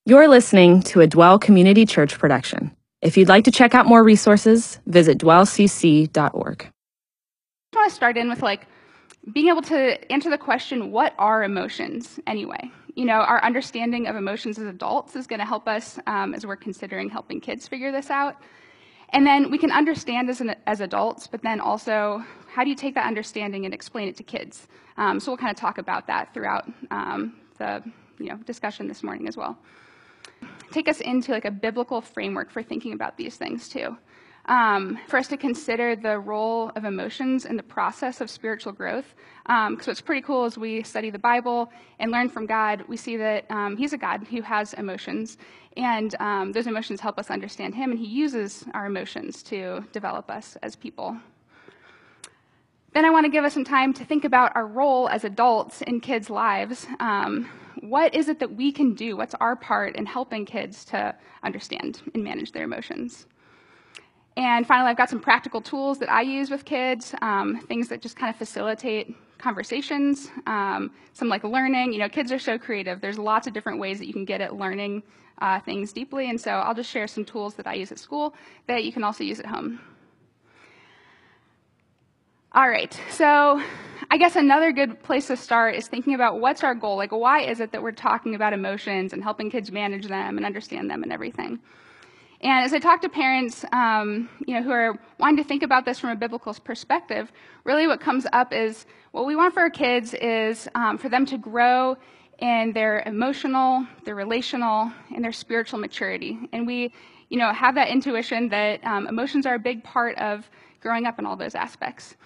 You're listening to a Dwell Community Church production. If you'd like to check out more resources, visit dwellcc.org. I want to start in with being able to answer the question, what are emotions anyway? Our understanding of emotions as adults is going to help us as we're considering helping kids figure this out. And then we can understand as adults, but then also, how do you take that understanding and explain it to kids? So we'll kind of talk about that throughout the discussion this morning as well. Take us into a biblical framework for thinking about these things too. For us to consider the role of emotions in the process of spiritual growth. Because what's pretty cool is we study the Bible and learn from God. We see that he's a God who has emotions, and those emotions help us understand him, and he uses our emotions to develop us as people. Then I want to give us some time to think about our role as adults in kids' lives. What is it that we can do? What's our part in helping kids to understand and manage their emotions? And finally, I've got some practical tools that I use with kids, things that just kind of facilitate conversations, some learning. Kids are so creative. There's lots of different ways that you can get at learning things deeply, and so I'll just share some tools that I use at school that you can also use at home. All right, so I guess another good place to start is thinking about what's our goal. Why is it that we're talking about emotions and helping kids manage them and understand them and everything? And as I talk to parents, who are wanting to think about this from a biblical perspective, really what comes up is what we want for our kids is for them to grow in their emotional, their relational, and their spiritual maturity. And we, have that intuition that emotions are a big part of growing up in all those aspects.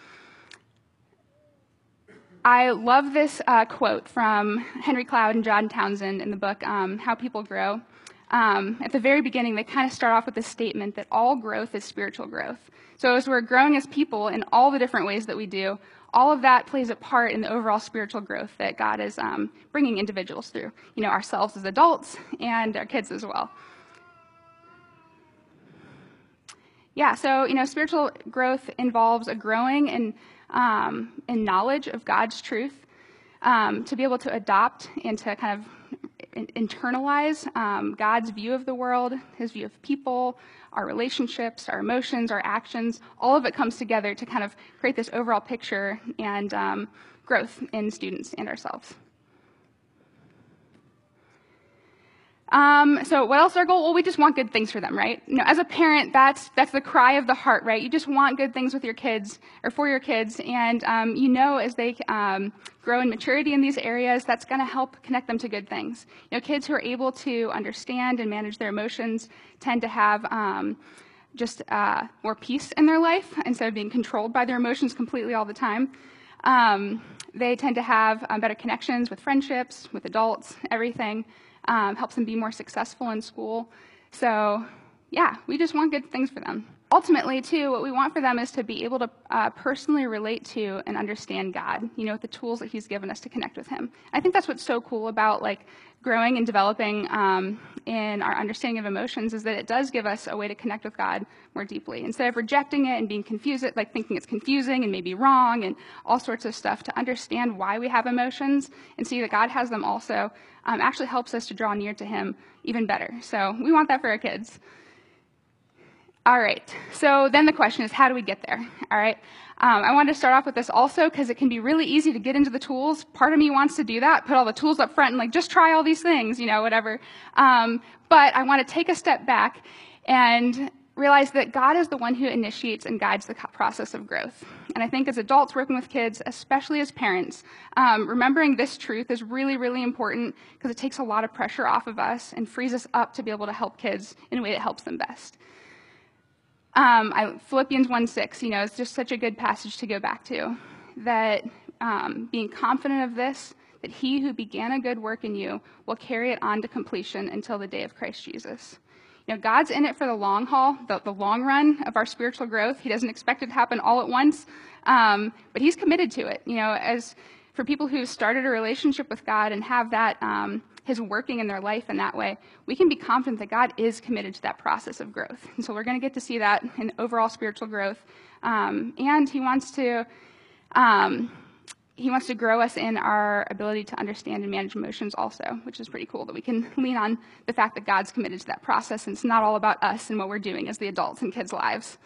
I love this quote from Henry Cloud and John Townsend in the book, How People Grow. At the very beginning, they kind of start off with this statement that all growth is spiritual growth. So as we're growing as people in all the different ways that we do, all of that plays a part in the overall spiritual growth that God is bringing individuals through, ourselves as adults and our kids as well. Yeah, so, spiritual growth involves a growing in knowledge of God's truth, to be able to adopt and to kind of internalize God's view of the world, his view of people, our relationships, our emotions, our actions. All of it comes together to kind of create this overall picture and growth in students and ourselves. So what else is our goal? Well, we just want good things for them, right? As a parent, that's the cry of the heart, right? You just want good things with your kids or for your kids. And, as they grow in maturity in these areas, that's going to help connect them to good things. Kids who are able to understand and manage their emotions tend to have more peace in their life instead of being controlled by their emotions completely all the time. They tend to have better connections with friendships, with adults, everything. Helps them be more successful in school. So, yeah, we just want good things for them. Ultimately, too, what we want for them is to be able to personally relate to and understand God, with the tools that he's given us to connect with him. I think that's what's so cool about, growing and developing in our understanding of emotions is that it does give us a way to connect with God more deeply. Instead of rejecting it and being confused, thinking it's confusing and maybe wrong and all sorts of stuff, to understand why we have emotions and see that God has them also actually helps us to draw near to him even better. So we want that for our kids. All right, so then the question is, how do we get there? All right, I wanted to start off with this also because it can be really easy to get into the tools. Part of me wants to do that, put all the tools up front and just try all these things, whatever. But I want to take a step back and realize that God is the one who initiates and guides the process of growth. And I think as adults working with kids, especially as parents, remembering this truth is really, really important because it takes a lot of pressure off of us and frees us up to be able to help kids in a way that helps them best. Philippians 1:6, it's just such a good passage to go back to, that being confident of this, that he who began a good work in you will carry it on to completion until the day of Christ Jesus. God's in it for the long haul, the long run of our spiritual growth. He doesn't expect it to happen all at once, but he's committed to it. As for people who started a relationship with God and have that his working in their life in that way, we can be confident that God is committed to that process of growth. And so we're going to get to see that in overall spiritual growth. And he wants to he wants to grow us in our ability to understand and manage emotions also, which is pretty cool that we can lean on the fact that God's committed to that process, and it's not all about us and what we're doing as the adults in kids' lives.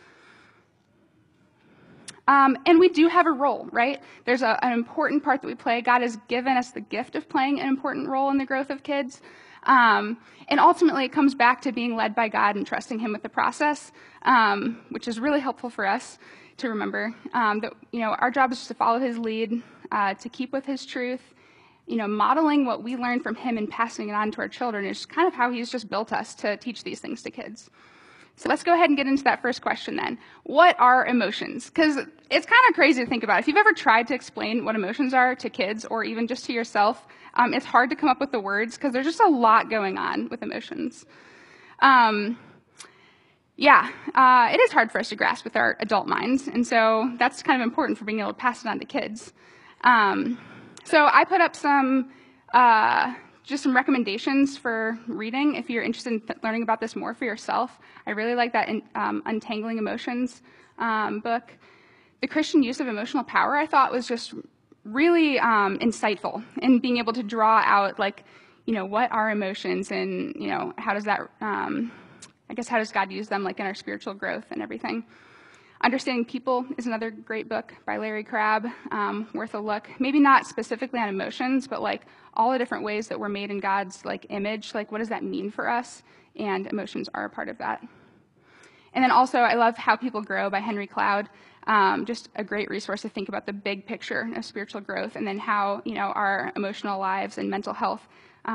And we do have a role, right? There's an important part that we play. God has given us the gift of playing an important role in the growth of kids. And ultimately, it comes back to being led by God and trusting him with the process, which is really helpful for us to remember that, our job is just to follow his lead, to keep with his truth. Modeling what we learn from him and passing it on to our children is kind of how he's just built us to teach these things to kids. So let's go ahead and get into that first question then. What are emotions? Because it's kind of crazy to think about. If you've ever tried to explain what emotions are to kids or even just to yourself, it's hard to come up with the words because there's just a lot going on with emotions. It is hard for us to grasp with our adult minds, and so that's kind of important for being able to pass it on to kids. So I put up just some recommendations for reading if you're interested in learning about this more for yourself. I really like that Untangling Emotions book. The Christian Use of Emotional Power, I thought, was just really insightful in being able to draw out, what are emotions and, how does that, how does God use them, in our spiritual growth and everything. Understanding People is another great book by Larry Crabb, worth a look. Maybe not specifically on emotions, but all the different ways that we're made in God's image. What does that mean for us? And emotions are a part of that. And then also, I love How People Grow by Henry Cloud. Just a great resource to think about the big picture of spiritual growth, and then how our emotional lives and mental health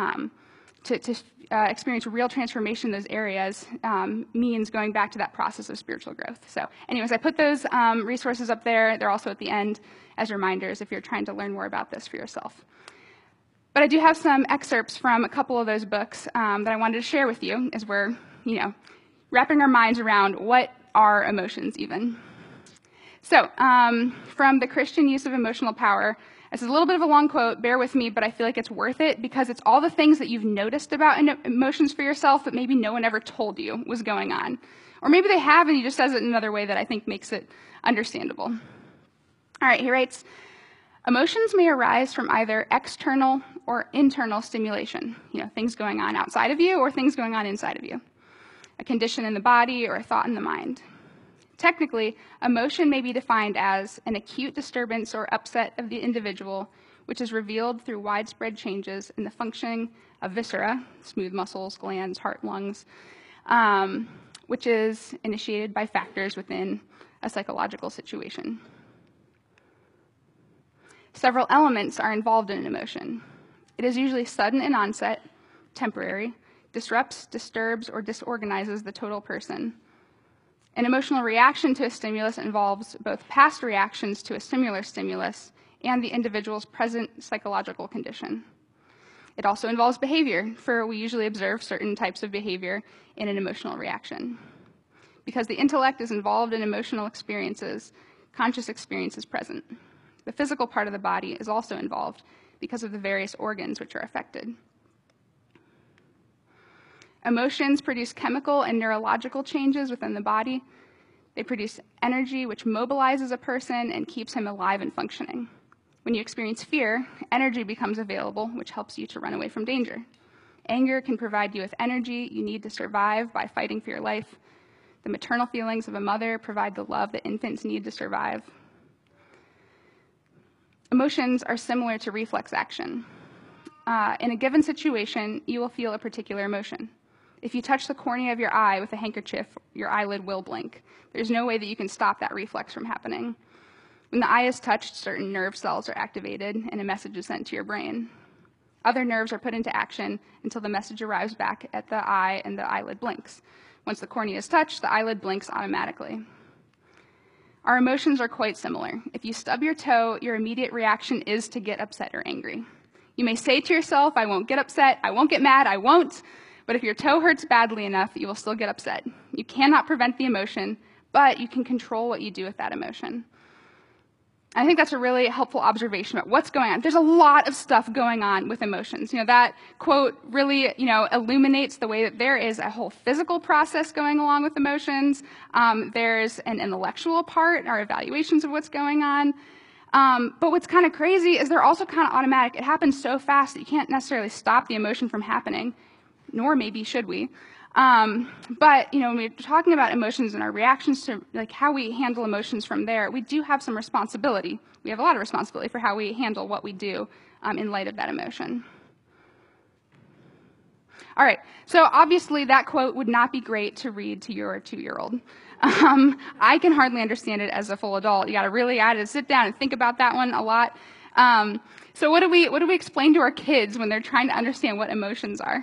to experience real transformation in those areas means going back to that process of spiritual growth. So anyways, I put those resources up there. They're also at the end as reminders if you're trying to learn more about this for yourself. But I do have some excerpts from a couple of those books that I wanted to share with you as we're, wrapping our minds around what are emotions even. So from The Christian Use of Emotional Power, this is a little bit of a long quote, bear with me, but I feel like it's worth it because it's all the things that you've noticed about emotions for yourself that maybe no one ever told you was going on. Or maybe they have and he just says it in another way that I think makes it understandable. All right, he writes, emotions may arise from either external or internal stimulation, things going on outside of you or things going on inside of you, a condition in the body or a thought in the mind. Technically, emotion may be defined as an acute disturbance or upset of the individual, which is revealed through widespread changes in the functioning of viscera, smooth muscles, glands, heart, lungs, which is initiated by factors within a psychological situation. Several elements are involved in an emotion. It is usually sudden in onset, temporary, disrupts, disturbs, or disorganizes the total person. An emotional reaction to a stimulus involves both past reactions to a similar stimulus and the individual's present psychological condition. It also involves behavior, for we usually observe certain types of behavior in an emotional reaction. Because the intellect is involved in emotional experiences, conscious experience is present. The physical part of the body is also involved because of the various organs which are affected. Emotions produce chemical and neurological changes within the body. They produce energy which mobilizes a person and keeps him alive and functioning. When you experience fear, energy becomes available, which helps you to run away from danger. Anger can provide you with energy you need to survive by fighting for your life. The maternal feelings of a mother provide the love that infants need to survive. Emotions are similar to reflex action. In a given situation, you will feel a particular emotion. If you touch the cornea of your eye with a handkerchief, your eyelid will blink. There's no way that you can stop that reflex from happening. When the eye is touched, certain nerve cells are activated and a message is sent to your brain. Other nerves are put into action until the message arrives back at the eye and the eyelid blinks. Once the cornea is touched, the eyelid blinks automatically. Our emotions are quite similar. If you stub your toe, your immediate reaction is to get upset or angry. You may say to yourself, I won't get upset, I won't get mad, I won't. But if your toe hurts badly enough, you will still get upset. You cannot prevent the emotion, but you can control what you do with that emotion. I think that's a really helpful observation about what's going on. There's a lot of stuff going on with emotions. That quote really, illuminates the way that there is a whole physical process going along with emotions. There's an intellectual part, our evaluations of what's going on. But what's kind of crazy is they're also kind of automatic. It happens so fast that you can't necessarily stop the emotion from happening, nor maybe should we. But, when we're talking about emotions and our reactions to like how we handle emotions from there, we do have some responsibility. We have a lot of responsibility for how we handle what we do in light of that emotion. All right, so obviously that quote would not be great to read to your 2-year-old. I can hardly understand it as a full adult. I had to sit down and think about that one a lot. So what do we explain to our kids when they're trying to understand what emotions are?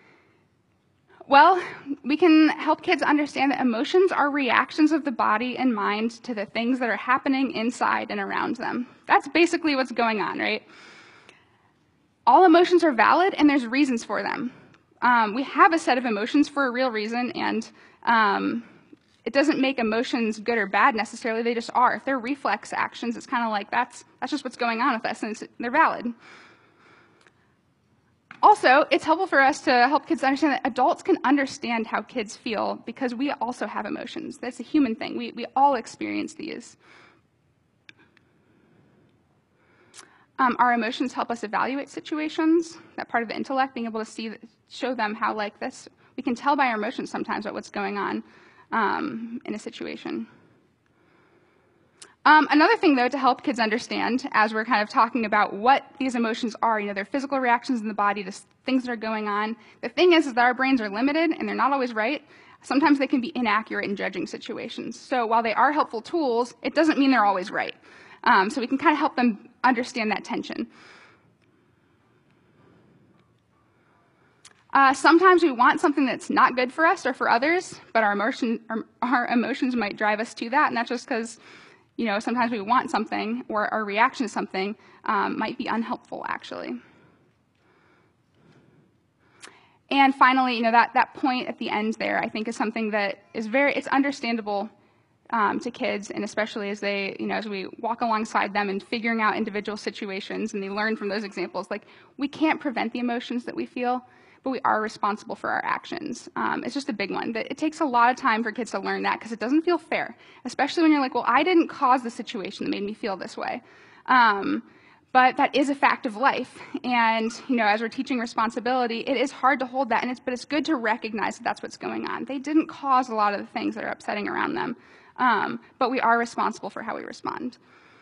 Well, we can help kids understand that emotions are reactions of the body and mind to the things that are happening inside and around them. That's basically what's going on, right? All emotions are valid, and there's reasons for them. We have a set of emotions for a real reason, and it doesn't make emotions good or bad necessarily. They just are. If they're reflex actions, it's kind of like that's just what's going on with us, and they're valid. Also, it's helpful for us to help kids understand that adults can understand how kids feel because we also have emotions. That's a human thing. We all experience these. Our emotions help us evaluate situations. That part of the intellect, being able to show them how like this, we can tell by our emotions sometimes about what's going on in a situation. Another thing, though, to help kids understand, as we're kind of talking about what these emotions are, they're physical reactions in the body to things that are going on. The thing is that our brains are limited, and they're not always right. Sometimes they can be inaccurate in judging situations. So while they are helpful tools, it doesn't mean they're always right. So we can kind of help them understand that tension. Sometimes we want something that's not good for us or for others, but our emotions might drive us to that, and that's just because sometimes we want something, or our reaction to something might be unhelpful, actually. And finally, that point at the end there, I think, is something that is it's understandable to kids, and especially as they, as we walk alongside them and figuring out individual situations, and they learn from those examples. Like, we can't prevent the emotions that we feel, but we are responsible for our actions. It's just a big one. It takes a lot of time for kids to learn that because it doesn't feel fair, especially when you're like, well, I didn't cause the situation that made me feel this way. But that is a fact of life. And, as we're teaching responsibility, it is hard to hold that, but it's good to recognize that that's what's going on. They didn't cause a lot of the things that are upsetting around them, but we are responsible for how we respond.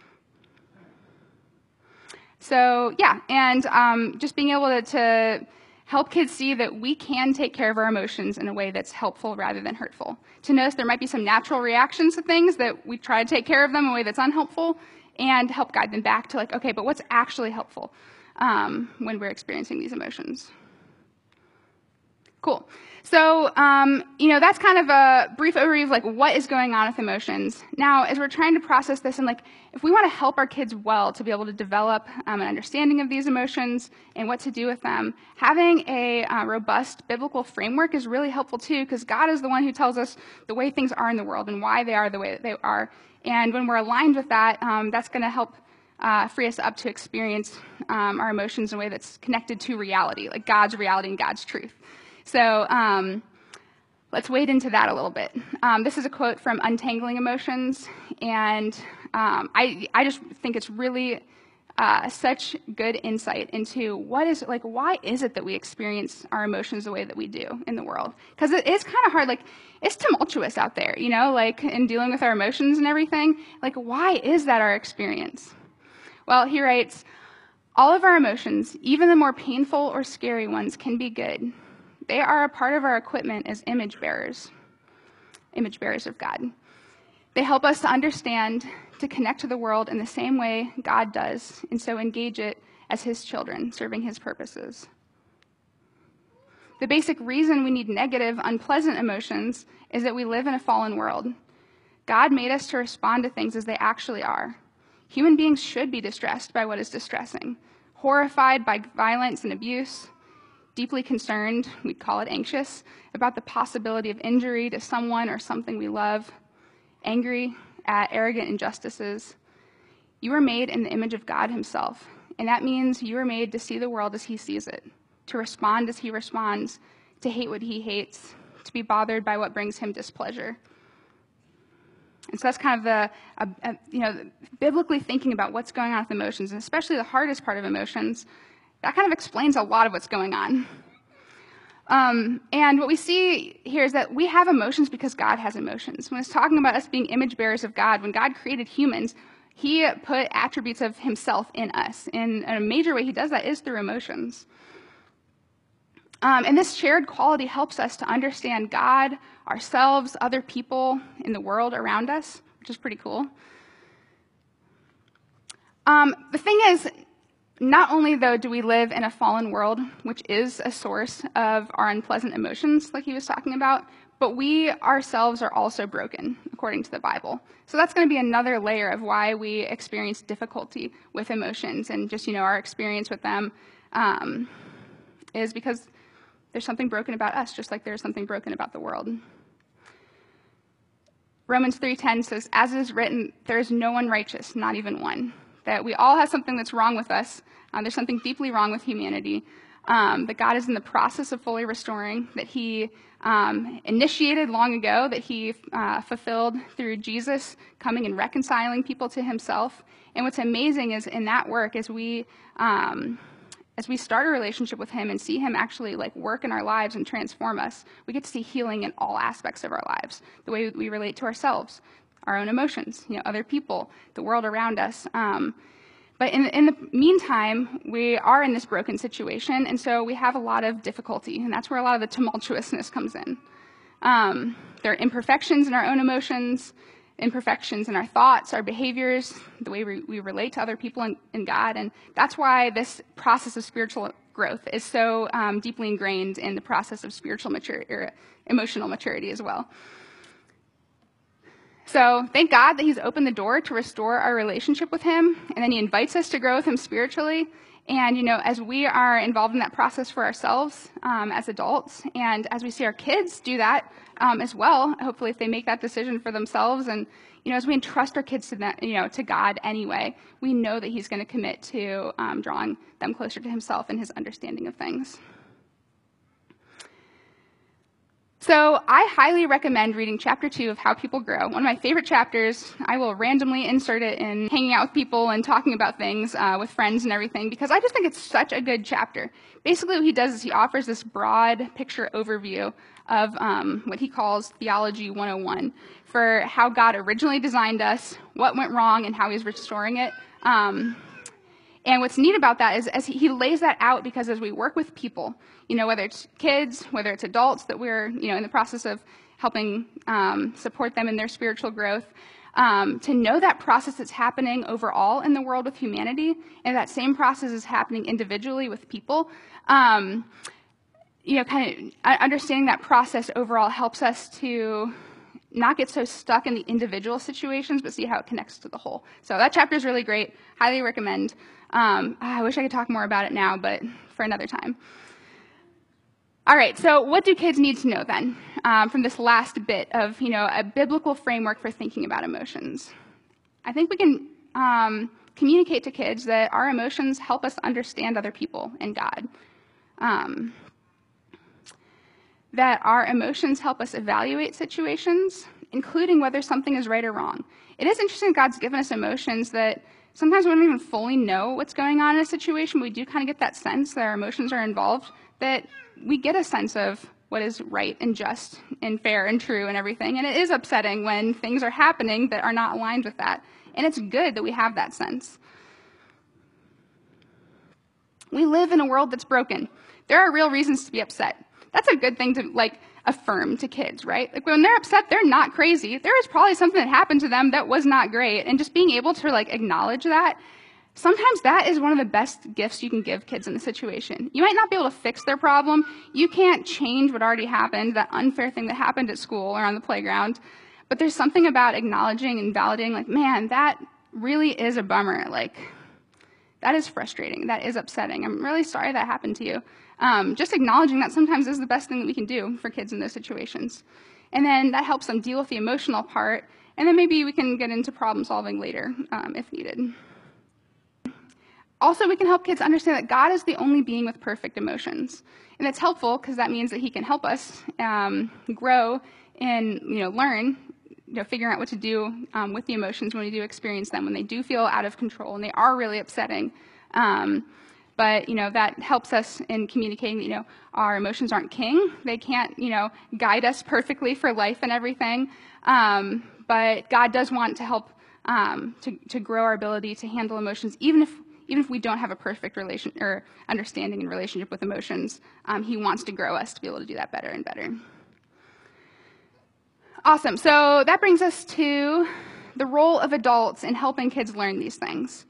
So, yeah, and just being able to help kids see that we can take care of our emotions in a way that's helpful rather than hurtful. To notice there might be some natural reactions to things that we try to take care of them in a way that's unhelpful, and help guide them back to like, okay, but what's actually helpful when we're experiencing these emotions? Cool. So, that's kind of a brief overview of like what is going on with emotions. Now, as we're trying to process this, and like if we want to help our kids well to be able to develop an understanding of these emotions and what to do with them, having a robust biblical framework is really helpful too, because God is the one who tells us the way things are in the world and why they are the way that they are. And when we're aligned with that, that's going to help free us up to experience our emotions in a way that's connected to reality, like God's reality and God's truth. So let's wade into that a little bit. This is a quote from Untangling Emotions, and I just think it's really such good insight into why is it that we experience our emotions the way that we do in the world? Because it is kind of hard, like it's tumultuous out there, like in dealing with our emotions and everything. Like, why is that our experience? Well, he writes, all of our emotions, even the more painful or scary ones, can be good. They are a part of our equipment as image bearers of God. They help us to understand, to connect to the world in the same way God does, and so engage it as his children, serving his purposes. The basic reason we need negative, unpleasant emotions is that we live in a fallen world. God made us to respond to things as they actually are. Human beings should be distressed by what is distressing, horrified by violence and abuse, deeply concerned, we'd call it anxious, about the possibility of injury to someone or something we love, angry at arrogant injustices. You are made in the image of God himself, and that means you are made to see the world as he sees it, to respond as he responds, to hate what he hates, to be bothered by what brings him displeasure. And so that's kind of biblically thinking about what's going on with emotions, and especially the hardest part of emotions. That kind of explains a lot of what's going on. And what we see here is that we have emotions because God has emotions. When it's talking about us being image bearers of God, when God created humans, he put attributes of himself in us. And a major way he does that is through emotions. And this shared quality helps us to understand God, ourselves, other people in the world around us, which is pretty cool. The thing is, not only, though, do we live in a fallen world, which is a source of our unpleasant emotions, like he was talking about, but we ourselves are also broken, according to the Bible. So that's going to be another layer of why we experience difficulty with emotions, and just, our experience with them is because there's something broken about us, just like there's something broken about the world. Romans 3:10 says, "As it is written, there is no one righteous, not even one." That we all have something that's wrong with us. There's something deeply wrong with humanity that God is in the process of fully restoring, that he initiated long ago, that he fulfilled through Jesus coming and reconciling people to himself. And what's amazing is in that work, as we start a relationship with him and see him actually work in our lives and transform us, we get to see healing in all aspects of our lives, the way we relate to ourselves, our own emotions, other people, the world around us. But in the meantime, we are in this broken situation, and so we have a lot of difficulty, and that's where a lot of the tumultuousness comes in. There are imperfections in our own emotions, imperfections in our thoughts, our behaviors, the way we relate to other people and God, and that's why this process of spiritual growth is so deeply ingrained in the process of spiritual maturity, or emotional maturity as well. So thank God that he's opened the door to restore our relationship with him, and then he invites us to grow with him spiritually. And, as we are involved in that process for ourselves as adults, and as we see our kids do that as well, hopefully if they make that decision for themselves, and, as we entrust our kids to that, to God anyway, we know that he's going to commit to drawing them closer to himself and his understanding of things. So I highly recommend reading chapter 2 of How People Grow. One of my favorite chapters. I will randomly insert it in hanging out with people and talking about things with friends and everything, because I just think it's such a good chapter. Basically what he does is he offers this broad picture overview of what he calls Theology 101 for how God originally designed us, what went wrong, and how he's restoring it. And what's neat about that is as he lays that out, because as we work with people, whether it's kids, whether it's adults that we're, in the process of helping support them in their spiritual growth, to know that process is happening overall in the world with humanity, and that same process is happening individually with people, kind of understanding that process overall helps us to not get so stuck in the individual situations, but see how it connects to the whole. So that chapter is really great. Highly recommend. I wish I could talk more about it now, but for another time. All right, so what do kids need to know then from this last bit of, a biblical framework for thinking about emotions? I think we can communicate to kids that our emotions help us understand other people and God. That our emotions help us evaluate situations, including whether something is right or wrong. It is interesting that God's given us emotions that sometimes we don't even fully know what's going on in a situation. We do kind of get that sense that our emotions are involved, that we get a sense of what is right and just and fair and true and everything. And it is upsetting when things are happening that are not aligned with that. And it's good that we have that sense. We live in a world that's broken. There are real reasons to be upset. That's a good thing to affirm to kids, right? When they're upset, they're not crazy. There is probably something that happened to them that was not great. And just being able to acknowledge that, sometimes that is one of the best gifts you can give kids in a situation. You might not be able to fix their problem. You can't change what already happened, that unfair thing that happened at school or on the playground. But there's something about acknowledging and validating, man, that really is a bummer. That is frustrating. That is upsetting. I'm really sorry that happened to you. Just acknowledging that sometimes is the best thing that we can do for kids in those situations. And then that helps them deal with the emotional part, and then maybe we can get into problem solving later if needed. Also, we can help kids understand that God is the only being with perfect emotions. And that's helpful because that means that he can help us grow and learn figuring out what to do with the emotions when we do experience them, when they do feel out of control and they are really upsetting. But that helps us in communicating that our emotions aren't king. They can't guide us perfectly for life and everything. But God does want to help to grow our ability to handle emotions, even if we don't have a perfect relation or understanding and relationship with emotions. He wants to grow us to be able to do that better and better. Awesome. So that brings us to the role of adults in helping kids learn these things.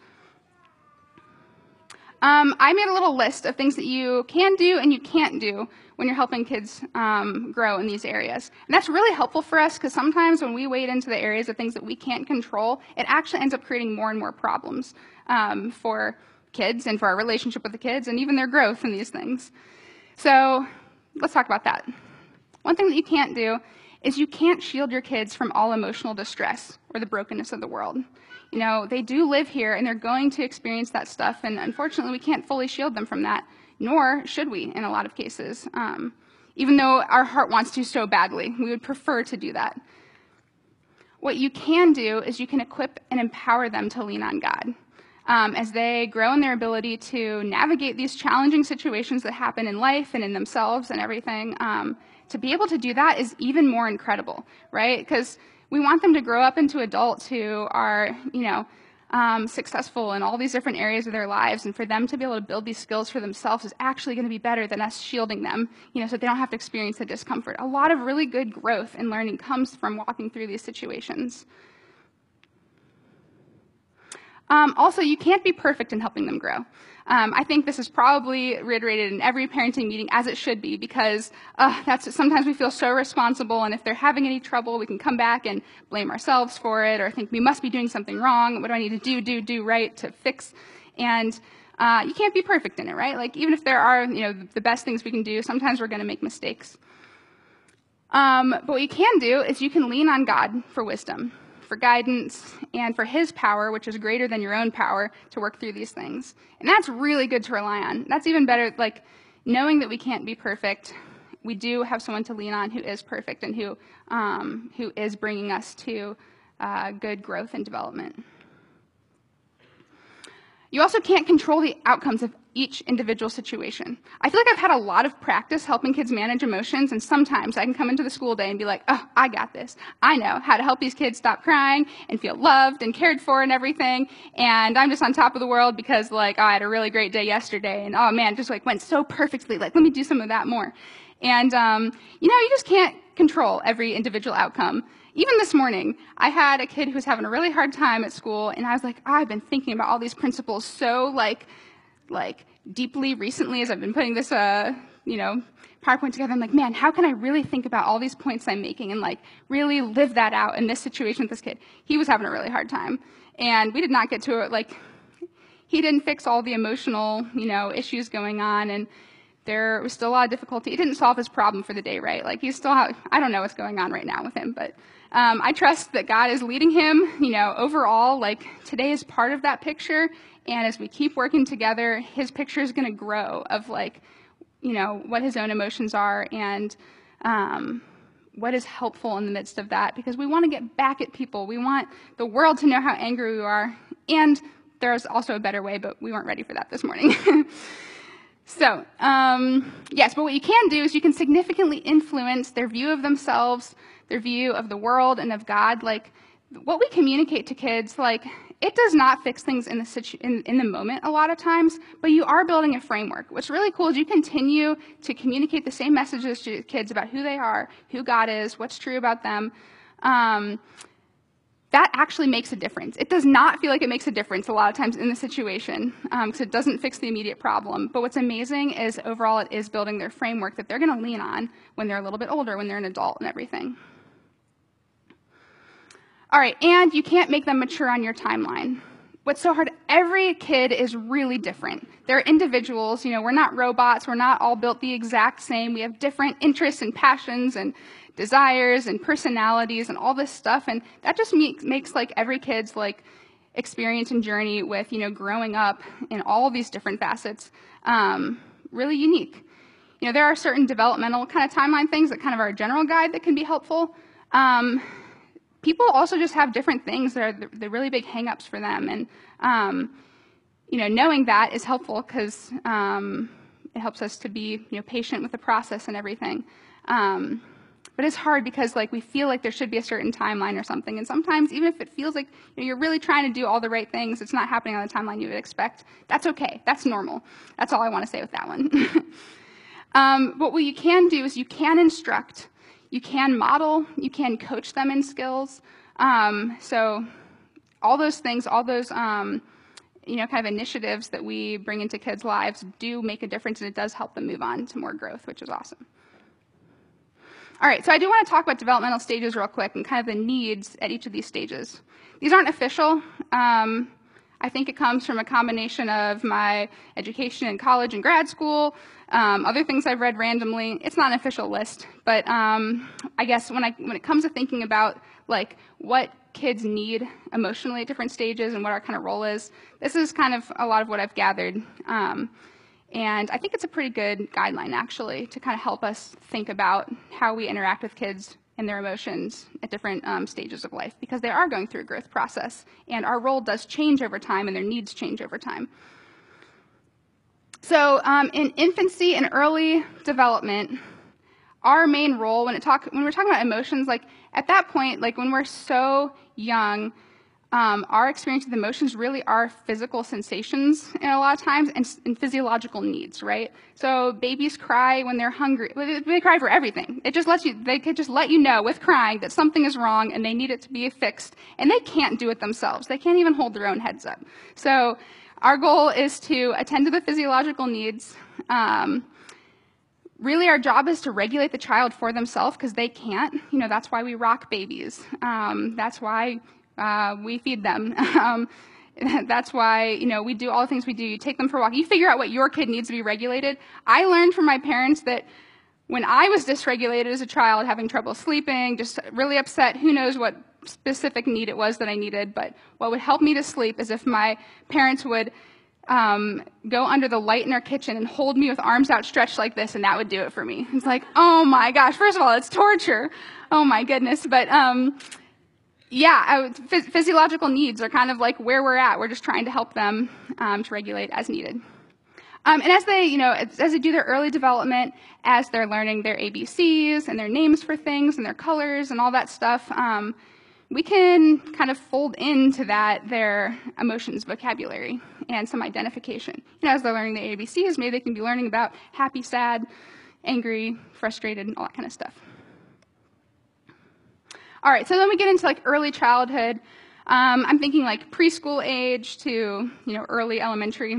I made a little list of things that you can do and you can't do when you're helping kids grow in these areas. And that's really helpful for us because sometimes when we wade into the areas of things that we can't control, it actually ends up creating more and more problems for kids and for our relationship with the kids and even their growth in these things. So let's talk about that. One thing that you can't do is you can't shield your kids from all emotional distress or the brokenness of the world. They do live here and they're going to experience that stuff, and unfortunately we can't fully shield them from that, nor should we in a lot of cases. Even though our heart wants to so badly, we would prefer to do that. What you can do is you can equip and empower them to lean on God. As they grow in their ability to navigate these challenging situations that happen in life and in themselves and everything, to be able to do that is even more incredible, right? Because we want them to grow up into adults who are, successful in all these different areas of their lives, and for them to be able to build these skills for themselves is actually going to be better than us shielding them, so they don't have to experience the discomfort. A lot of really good growth and learning comes from walking through these situations. Also, you can't be perfect in helping them grow. I think this is probably reiterated in every parenting meeting, as it should be, because sometimes we feel so responsible, and if they're having any trouble, we can come back and blame ourselves for it, or think we must be doing something wrong. What do I need to do right to fix? And you can't be perfect in it, right? Like, even if there are, the best things we can do, sometimes we're going to make mistakes. But what you can do is you can lean on God for wisdom, for guidance, and for his power, which is greater than your own power, to work through these things. And that's really good to rely on. That's even better, like, knowing that we can't be perfect, we do have someone to lean on who is perfect and who is bringing us to good growth and development. You also can't control the outcomes of each individual situation. I feel like I've had a lot of practice helping kids manage emotions, and sometimes I can come into the school day and be like, oh, I got this. I know how to help these kids stop crying and feel loved and cared for and everything, and I'm just on top of the world because, I had a really great day yesterday, and oh man, just went so perfectly. Let me do some of that more. And, you just can't control every individual outcome. Even this morning, I had a kid who was having a really hard time at school, and I was like, I've been thinking about all these principles so, deeply recently as I've been putting this, PowerPoint together. I'm like, man, how can I really think about all these points I'm making and, really live that out in this situation with this kid? He was having a really hard time, and we did not get to it, he didn't fix all the emotional, issues going on, and there was still a lot of difficulty. It didn't solve his problem for the day, right? He's still, I don't know what's going on right now with him, but I trust that God is leading him, overall, today is part of that picture, and as we keep working together, his picture is going to grow of, what his own emotions are and what is helpful in the midst of that, because we want to get back at people. We want the world to know how angry we are, and there's also a better way, but we weren't ready for that this morning. So, yes, but what you can do is you can significantly influence their view of themselves, their view of the world and of God. What we communicate to kids, it does not fix things in the moment a lot of times, but you are building a framework. What's really cool is you continue to communicate the same messages to kids about who they are, who God is, what's true about them. That actually makes a difference. It does not feel like it makes a difference a lot of times in the situation because it doesn't fix the immediate problem. But what's amazing is overall it is building their framework that they're going to lean on when they're a little bit older, when they're an adult and everything. All right, and you can't make them mature on your timeline. What's so hard, every kid is really different. They're individuals, we're not robots, we're not all built the exact same. We have different interests and passions and desires and personalities and all this stuff, and that just makes every kid's experience and journey with growing up in all these different facets really unique. There are certain developmental kind of timeline things that kind of are a general guide that can be helpful, people also just have different things that are the really big hang-ups for them. And, knowing that is helpful because it helps us to be, patient with the process and everything. But it's hard because we feel like there should be a certain timeline or something. And sometimes even if it feels like you're really trying to do all the right things, it's not happening on the timeline you would expect. That's okay. That's normal. That's all I want to say with that one. But what you can do is you can instruct, you can model, you can coach them in skills. So all those things, all those kind of initiatives that we bring into kids' lives do make a difference, and it does help them move on to more growth, which is awesome. All right, so I do want to talk about developmental stages real quick and kind of the needs at each of these stages. These aren't official. I think it comes from a combination of my education in college and grad school, other things I've read randomly. It's not an official list, but I guess when it comes to thinking about what kids need emotionally at different stages and what our kind of role is, this is kind of a lot of what I've gathered. And I think it's a pretty good guideline, actually, to kind of help us think about how we interact with kids and their emotions at different stages of life, because they are going through a growth process, and our role does change over time, and their needs change over time. So in infancy and early development, our main role, when we're talking about emotions, at that point, when we're so young, our experience with emotions really are physical sensations a lot of times and physiological needs, right? So babies cry when they're hungry. They cry for everything. They could just let you know with crying that something is wrong and they need it to be fixed, and they can't do it themselves. They can't even hold their own heads up. So our goal is to attend to the physiological needs. Really, our job is to regulate the child for themselves because they can't. That's why we rock babies. That's why we feed them. That's why, we do all the things we do. You take them for a walk. You figure out what your kid needs to be regulated. I learned from my parents that when I was dysregulated as a child, having trouble sleeping, just really upset, who knows what specific need it was that I needed, but what would help me to sleep is if my parents would go under the light in our kitchen and hold me with arms outstretched like this, and that would do it for me. It's oh my gosh, first of all, it's torture. Oh my goodness. But physiological needs are kind of where we're at. We're just trying to help them to regulate as needed. And as they do their early development, as they're learning their ABCs and their names for things and their colors and all that stuff, we can kind of fold into that their emotions vocabulary and some identification. As they're learning the ABCs, maybe they can be learning about happy, sad, angry, frustrated, and all that kind of stuff. All right, so then we get into early childhood. I'm thinking preschool age to early elementary,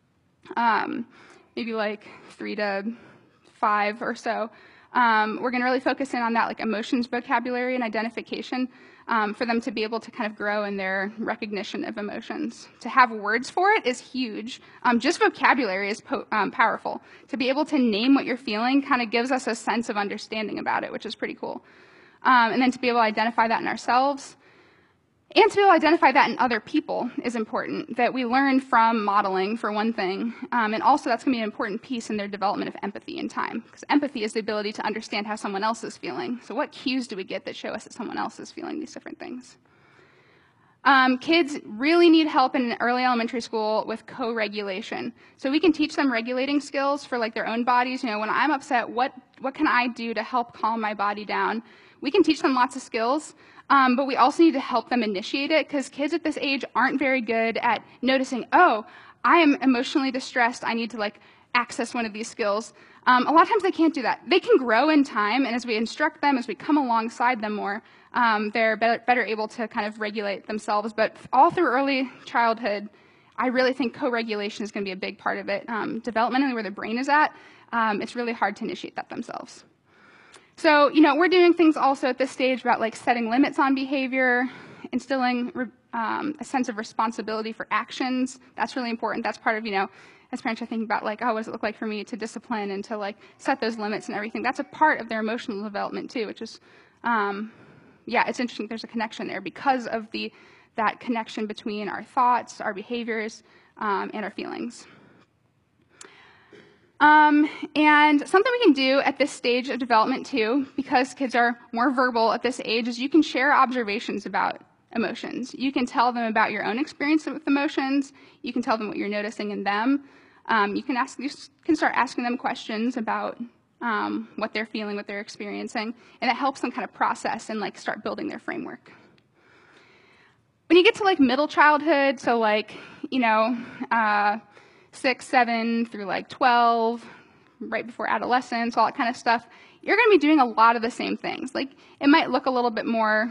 maybe 3 to 5 or so. We're going to really focus in on that emotions vocabulary and identification for them to be able to kind of grow in their recognition of emotions. To have words for it is huge. Just vocabulary is powerful. To be able to name what you're feeling kind of gives us a sense of understanding about it, which is pretty cool. And then to be able to identify that in ourselves and to be able to identify that in other people is important, that we learn from modeling, for one thing. And also that's going to be an important piece in their development of empathy in time, because empathy is the ability to understand how someone else is feeling. So what cues do we get that show us that someone else is feeling these different things? Kids really need help in early elementary school with co-regulation. So we can teach them regulating skills for their own bodies. When I'm upset, what can I do to help calm my body down? We can teach them lots of skills, but we also need to help them initiate it, because kids at this age aren't very good at noticing, oh, I am emotionally distressed, I need to access one of these skills. A lot of times they can't do that. They can grow in time, and as we instruct them, as we come alongside them more, they're better able to kind of regulate themselves. But all through early childhood, I really think co-regulation is going to be a big part of it. Developmentally, where the brain is at, it's really hard to initiate that themselves. So, we're doing things also at this stage about setting limits on behavior, instilling a sense of responsibility for actions. That's really important. That's part of, as parents are thinking about what does it look like for me to discipline and to set those limits and everything. That's a part of their emotional development too, which is, it's interesting. There's a connection there because of that connection between our thoughts, our behaviors, and our feelings. And something we can do at this stage of development too, because kids are more verbal at this age, is you can share observations about emotions. You can tell them about your own experience with emotions. You can tell them what you're noticing in them. You can start asking them questions about what they're feeling, what they're experiencing, and it helps them kind of process and like start building their framework. When you get to like middle childhood, so like, 6, 7 through like 12, right before adolescence, all that kind of stuff, you're going to be doing a lot of the same things. Like, it might look a little bit more,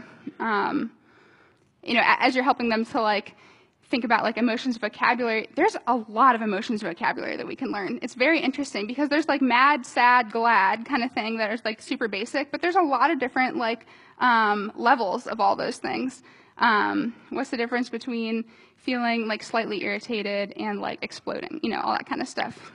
as you're helping them to like think about like emotions vocabulary, there's a lot of emotions vocabulary that we can learn. It's very interesting because there's like mad, sad, glad kind of thing that is like super basic, but there's a lot of different like levels of all those things. What's the difference between feeling like slightly irritated and like exploding, all that kind of stuff.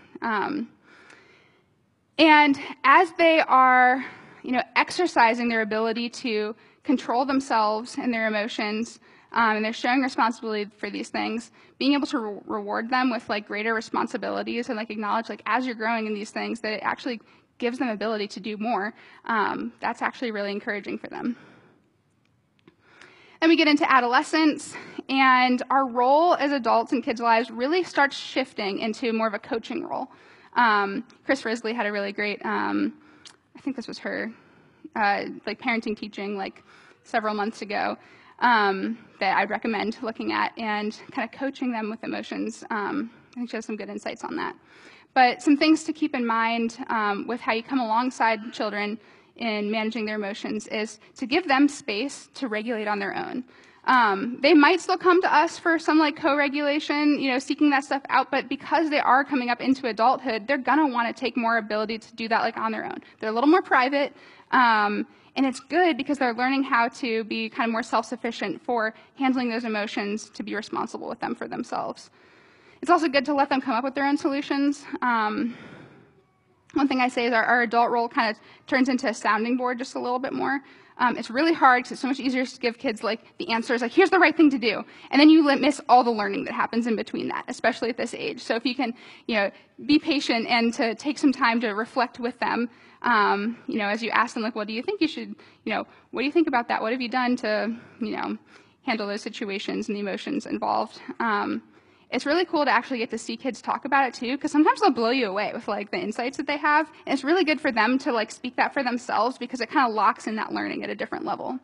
And as they are, exercising their ability to control themselves and their emotions, and they're showing responsibility for these things, being able to reward them with like greater responsibilities and like acknowledge like as you're growing in these things that it actually gives them ability to do more, that's actually really encouraging for them. Then we get into adolescence, and our role as adults in kids' lives really starts shifting into more of a coaching role. Chris Risley had a really great, I think this was her, like parenting teaching like several months ago that I'd recommend looking at and kind of coaching them with emotions. I think she has some good insights on that. But some things to keep in mind with how you come alongside children in managing their emotions is to give them space to regulate on their own. They might still come to us for some like co-regulation, seeking that stuff out, but because they are coming up into adulthood, they're gonna want to take more ability to do that like on their own. They're a little more private, and it's good because they're learning how to be kind of more self-sufficient for handling those emotions, to be responsible with them for themselves. It's also good to let them come up with their own solutions. One thing I say is our adult role kind of turns into a sounding board just a little bit more. It's really hard because it's so much easier to give kids like the answers, like here's the right thing to do, and then you miss all the learning that happens in between that, especially at this age. So if you can, be patient and to take some time to reflect with them, as you ask them like, what do you think you should, what do you think about that? What have you done to, handle those situations and the emotions involved? It's really cool to actually get to see kids talk about it too, because sometimes they'll blow you away with like the insights that they have. And it's really good for them to like speak that for themselves because it kind of locks in that learning at a different level.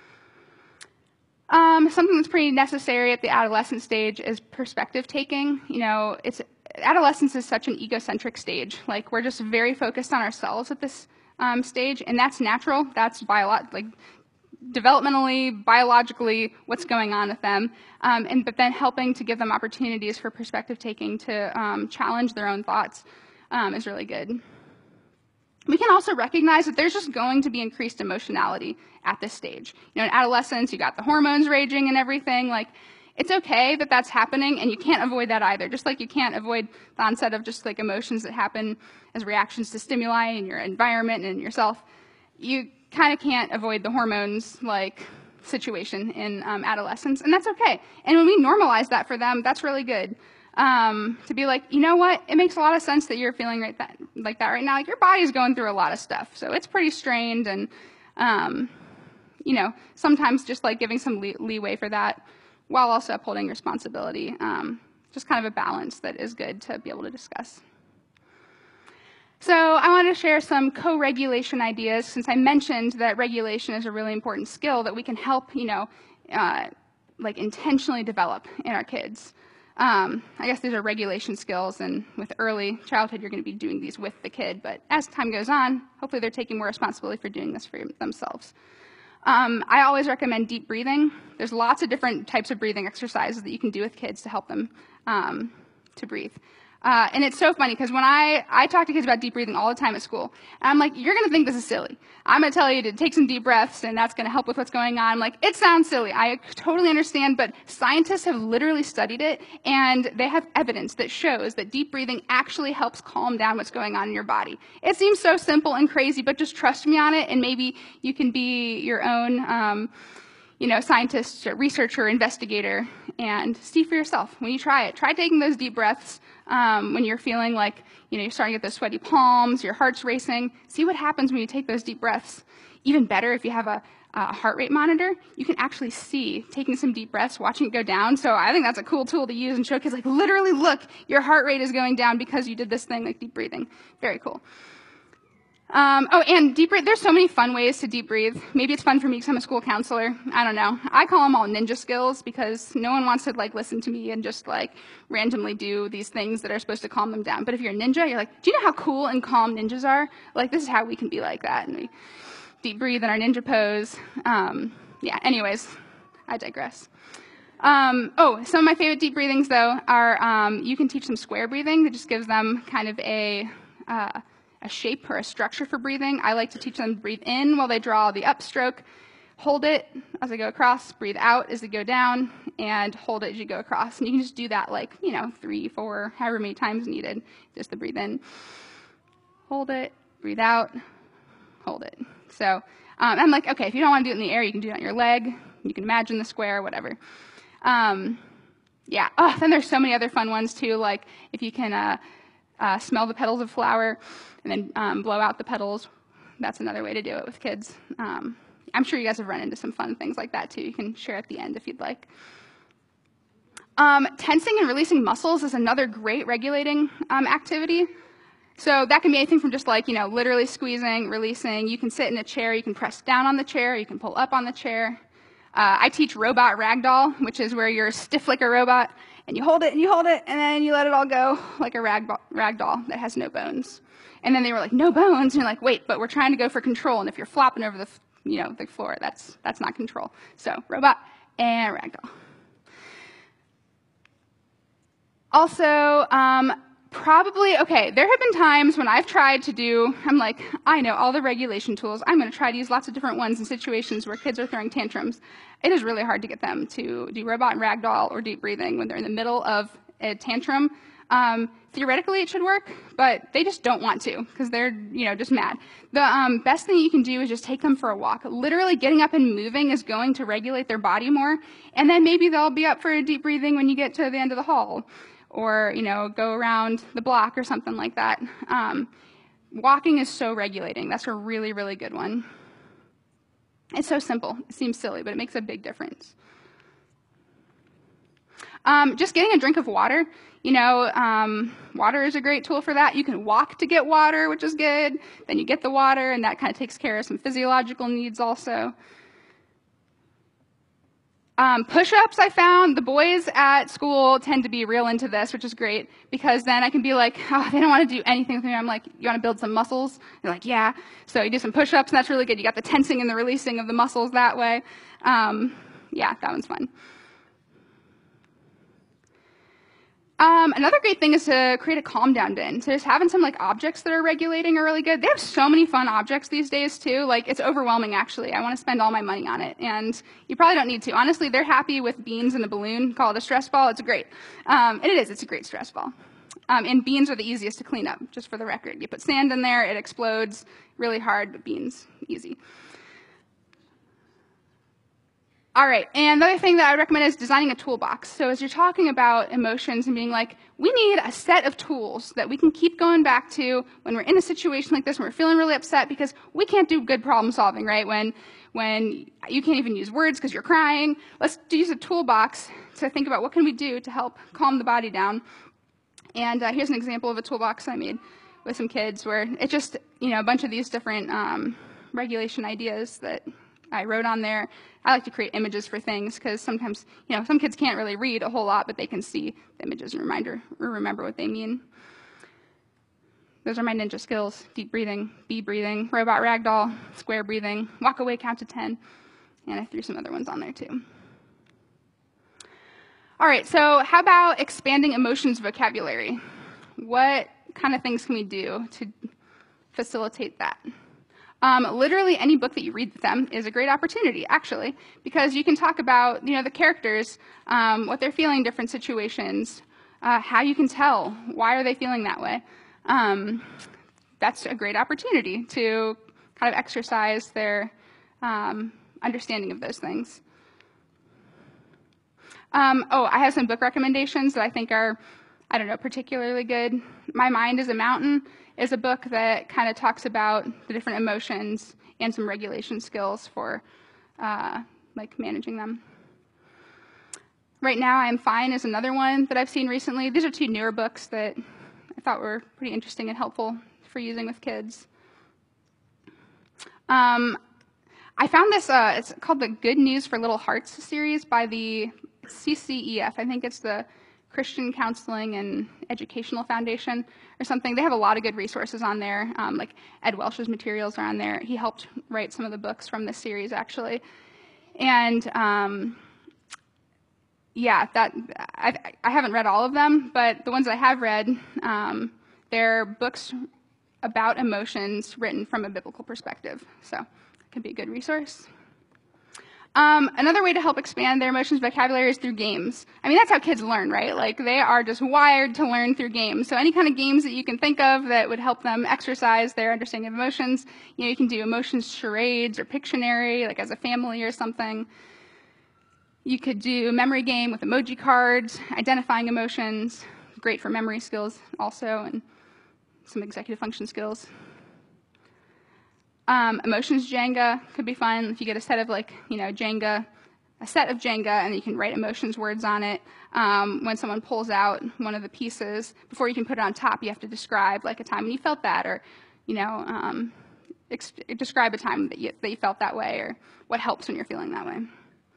Something that's pretty necessary at the adolescent stage is perspective taking. Adolescence is such an egocentric stage. Like we're just very focused on ourselves at this stage, and that's natural. That's developmentally, biologically, what's going on with them, but then helping to give them opportunities for perspective taking to challenge their own thoughts is really good. We can also recognize that there's just going to be increased emotionality at this stage. In adolescence, you got the hormones raging and everything. Like, it's okay that that's happening, and you can't avoid that either. Just like you can't avoid the onset of just like emotions that happen as reactions to stimuli in your environment and in yourself. You kind of can't avoid the hormones like situation in adolescence, and that's okay. And when we normalize that for them, that's really good. To be like, you know what, it makes a lot of sense that you're feeling like that right now. Like your body's going through a lot of stuff, so it's pretty strained, and sometimes just like giving some leeway for that while also upholding responsibility. Just kind of a balance that is good to be able to discuss. So I wanted to share some co-regulation ideas, since I mentioned that regulation is a really important skill that we can help, intentionally develop in our kids. I guess these are regulation skills, and with early childhood, you're going to be doing these with the kid. But as time goes on, hopefully they're taking more responsibility for doing this for themselves. I always recommend deep breathing. There's lots of different types of breathing exercises that you can do with kids to help them to breathe. And it's so funny because when I talk to kids about deep breathing all the time at school, and I'm like, you're going to think this is silly. I'm going to tell you to take some deep breaths, and that's going to help with what's going on. I'm like, it sounds silly. I totally understand, but scientists have literally studied it, and they have evidence that shows that deep breathing actually helps calm down what's going on in your body. It seems so simple and crazy, but just trust me on it, and maybe you can be your own scientist or researcher, investigator, and see for yourself when you try it. Try taking those deep breaths when you're feeling like, you're starting to get those sweaty palms, your heart's racing. See what happens when you take those deep breaths. Even better, if you have a heart rate monitor, you can actually see taking some deep breaths, watching it go down. So I think that's a cool tool to use and show kids, like, literally, look, your heart rate is going down because you did this thing, like deep breathing. Very cool. And deep breathe, there's so many fun ways to deep breathe. Maybe it's fun for me because I'm a school counselor. I don't know. I call them all ninja skills because no one wants to listen to me and just randomly do these things that are supposed to calm them down. But if you're a ninja, you're like, do you know how cool and calm ninjas are? This is how we can be like that. And we deep breathe in our ninja pose. Anyways, I digress. Some of my favorite deep breathings though are, you can teach them square breathing. That just gives them kind of a shape or a structure for breathing. I like to teach them to breathe in while they draw the upstroke, hold it as they go across, breathe out as they go down, and hold it as you go across. And you can just do that 3, 4, however many times needed, just to breathe in, hold it, breathe out, hold it. So I'm like, okay, if you don't want to do it in the air, you can do it on your leg. You can imagine the square, whatever. Then there's so many other fun ones too, like if you can smell the petals of flower and then blow out the petals. That's another way to do it with kids. I'm sure you guys have run into some fun things like that too. You can share at the end if you'd like. Tensing and releasing muscles is another great regulating activity. So that can be anything from just literally squeezing, releasing. You can sit in a chair, you can press down on the chair, you can pull up on the chair. I teach robot ragdoll, which is where you're stiff like a robot, and you hold it, and then you let it all go like a ragdoll that has no bones. And then they were like, no bones, and you're like, wait, but we're trying to go for control, and if you're flopping over the floor, that's not control. So robot and ragdoll. Also, there have been times when I've tried to do, I'm like, I know all the regulation tools. I'm going to try to use lots of different ones in situations where kids are throwing tantrums. It is really hard to get them to do robot and ragdoll or deep breathing when they're in the middle of a tantrum. Theoretically, it should work, but they just don't want to because they're, just mad. The best thing you can do is just take them for a walk. Literally getting up and moving is going to regulate their body more, and then maybe they'll be up for a deep breathing when you get to the end of the hall. Or, go around the block or something like that. Walking is so regulating. That's a really, really good one. It's so simple. It seems silly, but it makes a big difference. Just getting a drink of water. Water is a great tool for that. You can walk to get water, which is good. Then you get the water, and that kind of takes care of some physiological needs also. Push-ups, I found the boys at school tend to be real into this, which is great, because then I can be like, oh, they don't want to do anything with me. I'm like, you want to build some muscles? They're like, yeah. So you do some push-ups, and that's really good. You got the tensing and the releasing of the muscles that way. That one's fun. Another great thing is to create a calm down bin. So just having some objects that are regulating are really good. They have so many fun objects these days too. It's overwhelming actually. I want to spend all my money on it, and you probably don't need to. Honestly, they're happy with beans and a balloon. Call it a stress ball. It's great. And it is. It's a great stress ball. And beans are the easiest to clean up, just for the record. You put sand in there, it explodes really hard, but beans, easy. All right, and the other thing that I would recommend is designing a toolbox. So as you're talking about emotions and being like, we need a set of tools that we can keep going back to when we're in a situation like this, when we're feeling really upset, because we can't do good problem solving, right? When you can't even use words because you're crying. Let's use a toolbox to think about what can we do to help calm the body down. And here's an example of a toolbox I made with some kids where it's just, a bunch of these different regulation ideas that I wrote on there. I like to create images for things because sometimes, some kids can't really read a whole lot, but they can see the images and remember what they mean. Those are my ninja skills: deep breathing, bee breathing, robot ragdoll, square breathing, walk away, count to 10. And I threw some other ones on there too. All right, so how about expanding emotions vocabulary? What kind of things can we do to facilitate that? Literally any book that you read with them is a great opportunity, actually, because you can talk about, the characters, what they're feeling in different situations, how you can tell, why are they feeling that way. That's a great opportunity to kind of exercise their understanding of those things. I have some book recommendations that I think are, I don't know, particularly good. My Mind is a Mountain is a book that kind of talks about the different emotions and some regulation skills for like managing them. Right Now I Am Fine is another one that I've seen recently. These are two newer books that I thought were pretty interesting and helpful for using with kids. I found this, it's called the Good News for Little Hearts series by the CCEF. I think it's the Christian Counseling and Educational Foundation or something. They have a lot of good resources on there. Like Ed Welch's materials are on there. He helped write some of the books from this series, actually. And yeah, I haven't read all of them, but the ones I have read, they're books about emotions written from a biblical perspective. So it can be a good resource. Another way to help expand their emotions vocabulary is through games. I mean, that's how kids learn, right? Like, they are just wired to learn through games. So any kind of games that you can think of that would help them exercise their understanding of emotions. You know, you can do emotions charades or Pictionary, like as a family or something. You could do a memory game with emoji cards, identifying emotions, great for memory skills also, and some executive function skills. Emotions Jenga could be fun if you get a set of Jenga, and you can write emotions words on it. When someone pulls out one of the pieces, before you can put it on top, you have to describe like a time when you felt that, or describe a time that you felt that way, or what helps when you're feeling that way.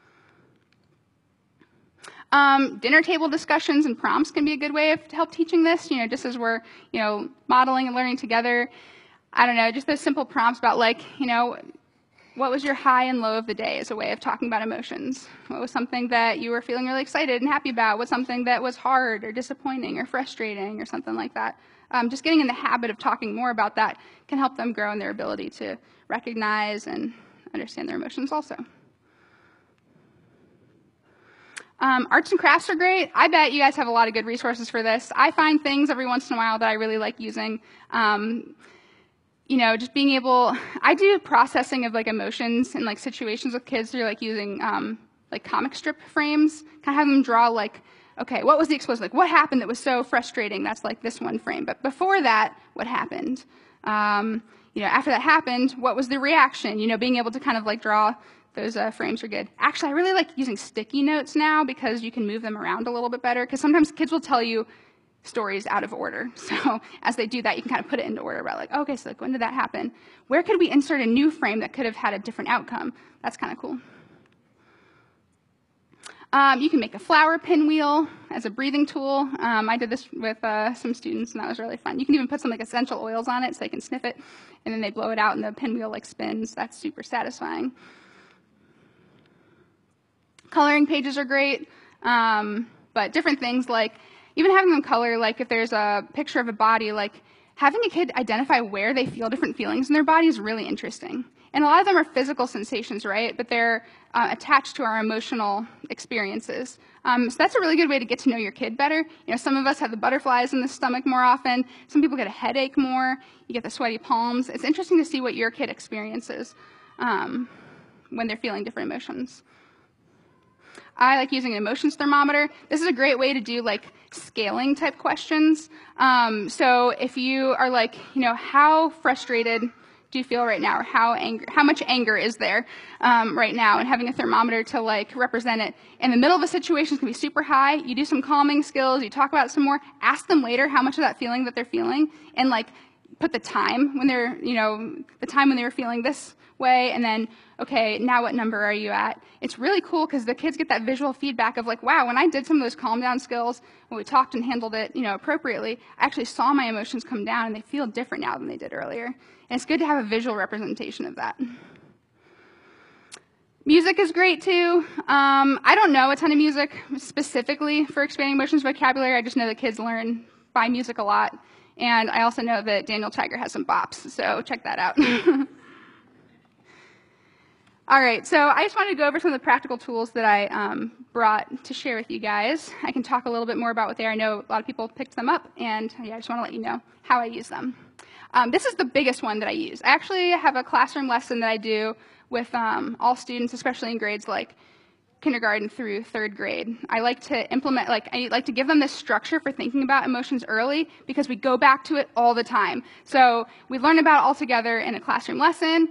Dinner table discussions and prompts can be a good way to help teaching this, just as we're, modeling and learning together. I don't know, just those simple prompts about what was your high and low of the day is a way of talking about emotions. What was something that you were feeling really excited and happy about? What's something that was hard or disappointing or frustrating or something like that? Just getting in the habit of talking more about that can help them grow in their ability to recognize and understand their emotions also. Arts and crafts are great. I bet you guys have a lot of good resources for this. I find things every once in a while that I really like using. Just being able, I do processing of emotions and situations with kids through using comic strip frames, kind of have them draw okay, what was the explosion? What happened that was so frustrating? That's this one frame. But before that, what happened? After that happened, what was the reaction? Being able to kind of draw those frames are good. Actually, I really like using sticky notes now because you can move them around a little bit better, because sometimes kids will tell you stories out of order. So as they do that, you can kind of put it into order about okay, so when did that happen? Where could we insert a new frame that could have had a different outcome? That's kind of cool. You can make a flower pinwheel as a breathing tool. I did this with some students, and that was really fun. You can even put some essential oils on it so they can sniff it, and then they blow it out, and the pinwheel spins. That's super satisfying. Coloring pages are great, but different things even having them color, if there's a picture of a body, having a kid identify where they feel different feelings in their body is really interesting. And a lot of them are physical sensations, right? But they're attached to our emotional experiences. So that's a really good way to get to know your kid better. Some of us have the butterflies in the stomach more often. Some people get a headache more. You get the sweaty palms. It's interesting to see what your kid experiences when they're feeling different emotions. I like using an emotions thermometer. This is a great way to do scaling type questions. So if you are how frustrated do you feel right now, or how much anger is there right now, and having a thermometer to represent it. In the middle of a situation can be super high. You do some calming skills, you talk about it some more, ask them later how much of that feeling that they're feeling, and put the time when they're, the time when they were feeling this way, and then, okay, now what number are you at? It's really cool because the kids get that visual feedback of wow, when I did some of those calm down skills, when we talked and handled it, appropriately, I actually saw my emotions come down, and they feel different now than they did earlier. And it's good to have a visual representation of that. Music is great too. I don't know a ton of music specifically for expanding emotions vocabulary. I just know that kids learn by music a lot. And I also know that Daniel Tiger has some bops, so check that out. All right, so I just wanted to go over some of the practical tools that I brought to share with you guys. I can talk a little bit more about what they are. I know a lot of people picked them up, and I just want to let you know how I use them. This is the biggest one that I use. I actually have a classroom lesson that I do with all students, especially in grades kindergarten through 3rd grade. I like to implement, I like to give them this structure for thinking about emotions early because we go back to it all the time. So we learn about it all together in a classroom lesson,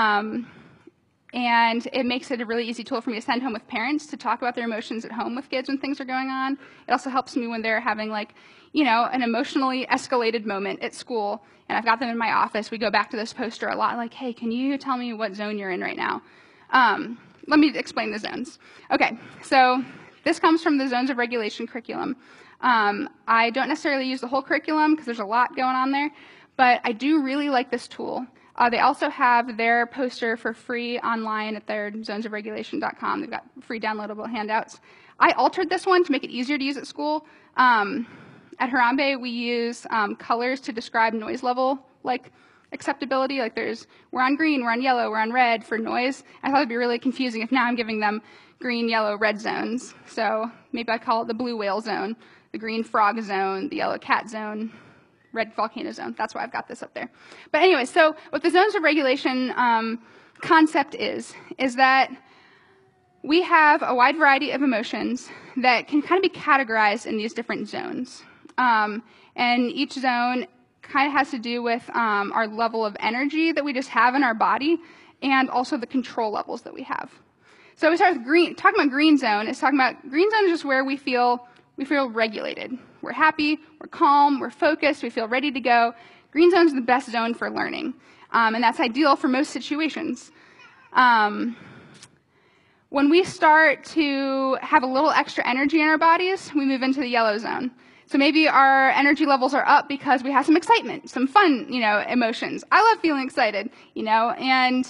and it makes it a really easy tool for me to send home with parents to talk about their emotions at home with kids when things are going on. It also helps me when they're having an emotionally escalated moment at school, and I've got them in my office. We go back to this poster a lot, like, hey, can you tell me what zone you're in right now? Let me explain the zones. Okay, so this comes from the Zones of Regulation curriculum. I don't necessarily use the whole curriculum because there's a lot going on there, but I do really like this tool. They also have their poster for free online at their zonesofregulation.com. They've got free downloadable handouts. I altered this one to make it easier to use at school. At Harambe, we use colors to describe noise level, acceptability. We're on green, we're on yellow, we're on red for noise. I thought it'd be really confusing if now I'm giving them green, yellow, red zones. So maybe I call it the blue whale zone, the green frog zone, the yellow cat zone, red volcano zone. That's why I've got this up there. But anyway, so what the zones of regulation concept is that we have a wide variety of emotions that can kind of be categorized in these different zones. And each zone kind of has to do with our level of energy that we just have in our body and also the control levels that we have. So we start with green. Talking about green zone is green zone is just where we feel regulated. We're happy, we're calm, we're focused, we feel ready to go. Green zone is the best zone for learning, and that's ideal for most situations. When we start to have a little extra energy in our bodies, we move into the yellow zone. So maybe our energy levels are up because we have some excitement, some fun, emotions. I love feeling excited, and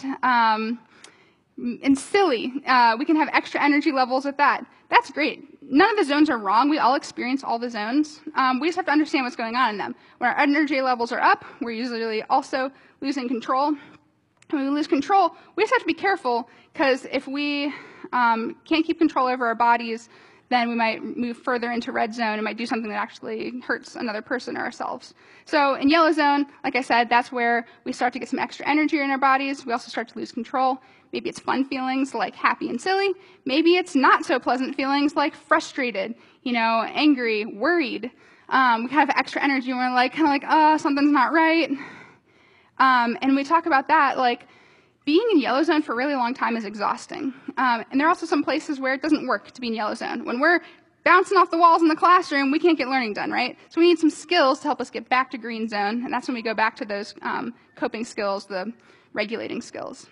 silly. We can have extra energy levels with that. That's great. None of the zones are wrong. We all experience all the zones. We just have to understand what's going on in them. When our energy levels are up, we're usually also losing control. When we lose control, we just have to be careful because if we can't keep control over our bodies, then we might move further into red zone and might do something that actually hurts another person or ourselves. So in yellow zone, like I said, that's where we start to get some extra energy in our bodies. We also start to lose control. Maybe it's fun feelings like happy and silly. Maybe it's not so pleasant feelings like frustrated, angry, worried. We kind of have extra energy and we're oh, something's not right. And we talk about that, being in yellow zone for a really long time is exhausting. And there are also some places where it doesn't work to be in yellow zone. When we're bouncing off the walls in the classroom, we can't get learning done, right? So we need some skills to help us get back to green zone, and that's when we go back to those coping skills, the regulating skills.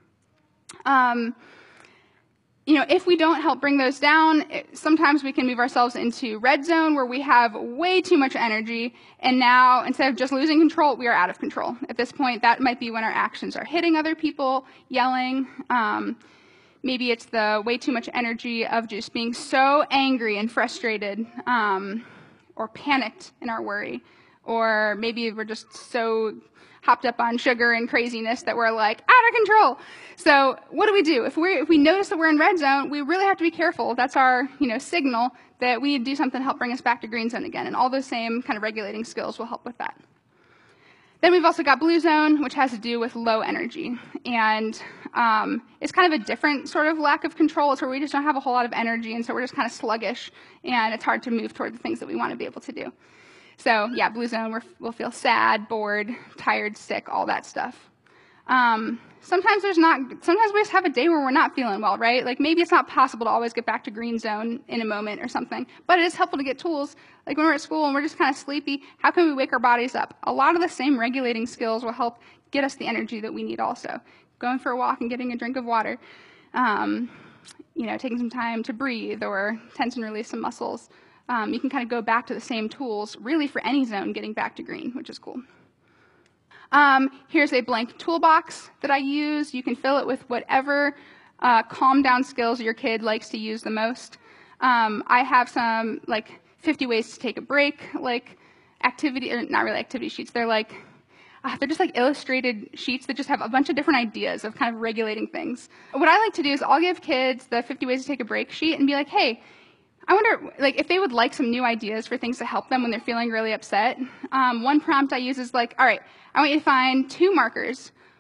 If we don't help bring those down, sometimes we can move ourselves into red zone where we have way too much energy, and now instead of just losing control, we are out of control. At this point, that might be when our actions are hitting other people, yelling. Maybe it's the way too much energy of just being so angry and frustrated or panicked in our worry. Or maybe we're just so hopped up on sugar and craziness that we're out of control. So what do? If we notice that we're in red zone, we really have to be careful. That's our signal that we need to do something to help bring us back to green zone again. And all those same kind of regulating skills will help with that. Then we've also got blue zone, which has to do with low energy. And it's kind of a different sort of lack of control. It's where we just don't have a whole lot of energy, and so we're just kind of sluggish, and it's hard to move toward the things that we want to be able to do. So yeah, blue zone, we'll feel sad, bored, tired, sick, all that stuff. Sometimes we just have a day where we're not feeling well, right? Maybe it's not possible to always get back to green zone in a moment or something, but it is helpful to get tools. When we're at school and we're just kind of sleepy, how can we wake our bodies up? A lot of the same regulating skills will help get us the energy that we need also. Going for a walk and getting a drink of water, taking some time to breathe or tense and release some muscles. You can kind of go back to the same tools, really for any zone, getting back to green, which is cool. Here's a blank toolbox that I use. You can fill it with whatever calm down skills your kid likes to use the most. I have some 50 ways to take a break, activity, or not really activity sheets. They're just illustrated sheets that just have a bunch of different ideas of kind of regulating things. What I like to do is I'll give kids the 50 ways to take a break sheet and be like, hey, I wonder if they would like some new ideas for things to help them when they're feeling really upset. One prompt I use is all right, I want you to find 2 markers.